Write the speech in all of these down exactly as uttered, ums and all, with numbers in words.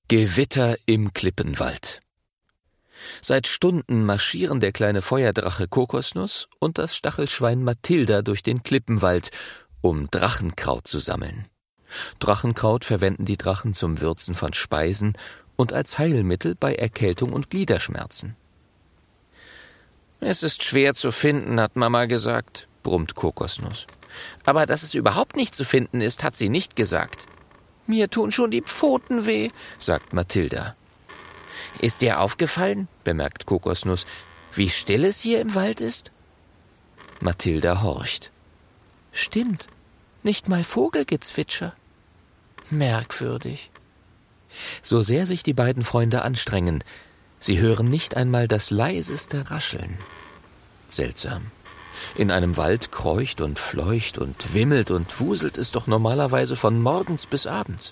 Gewitter im Klippenwald. Seit Stunden marschieren der kleine Feuerdrache Kokosnuss und das Stachelschwein Mathilda durch den Klippenwald, um Drachenkraut zu sammeln. Drachenkraut verwenden die Drachen zum Würzen von Speisen und als Heilmittel bei Erkältung und Gliederschmerzen. »Es ist schwer zu finden«, hat Mama gesagt, brummt Kokosnuss. »Aber dass es überhaupt nicht zu finden ist, hat sie nicht gesagt.« »Mir tun schon die Pfoten weh«, sagt Mathilda. »Ist dir aufgefallen«, bemerkt Kokosnuss, »wie still es hier im Wald ist?« Mathilda horcht. »Stimmt, nicht mal Vogelgezwitscher. Merkwürdig.« So sehr sich die beiden Freunde anstrengen, sie hören nicht einmal das leiseste Rascheln. Seltsam. In einem Wald kreucht und fleucht und wimmelt und wuselt es doch normalerweise von morgens bis abends.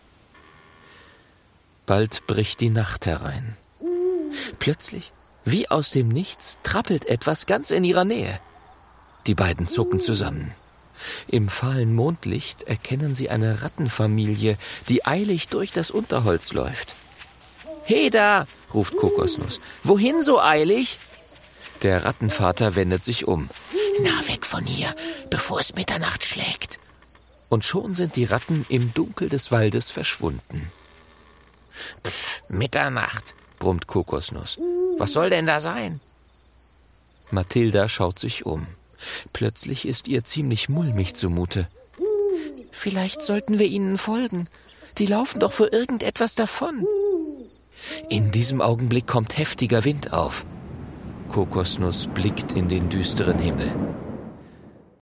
Bald bricht die Nacht herein. Plötzlich, wie aus dem Nichts, trappelt etwas ganz in ihrer Nähe. Die beiden zucken zusammen. Im fahlen Mondlicht erkennen sie eine Rattenfamilie, die eilig durch das Unterholz läuft. »He da«, ruft Kokosnuss, »wohin so eilig?« Der Rattenvater wendet sich um. »Na, weg von hier, bevor es Mitternacht schlägt.« Und schon sind die Ratten im Dunkel des Waldes verschwunden. »Pff, Mitternacht«, brummt Kokosnuss. »Was soll denn da sein?« Mathilda schaut sich um. Plötzlich ist ihr ziemlich mulmig zumute. »Vielleicht sollten wir ihnen folgen. Die laufen doch vor irgendetwas davon.« In diesem Augenblick kommt heftiger Wind auf. Kokosnuss blickt in den düsteren Himmel.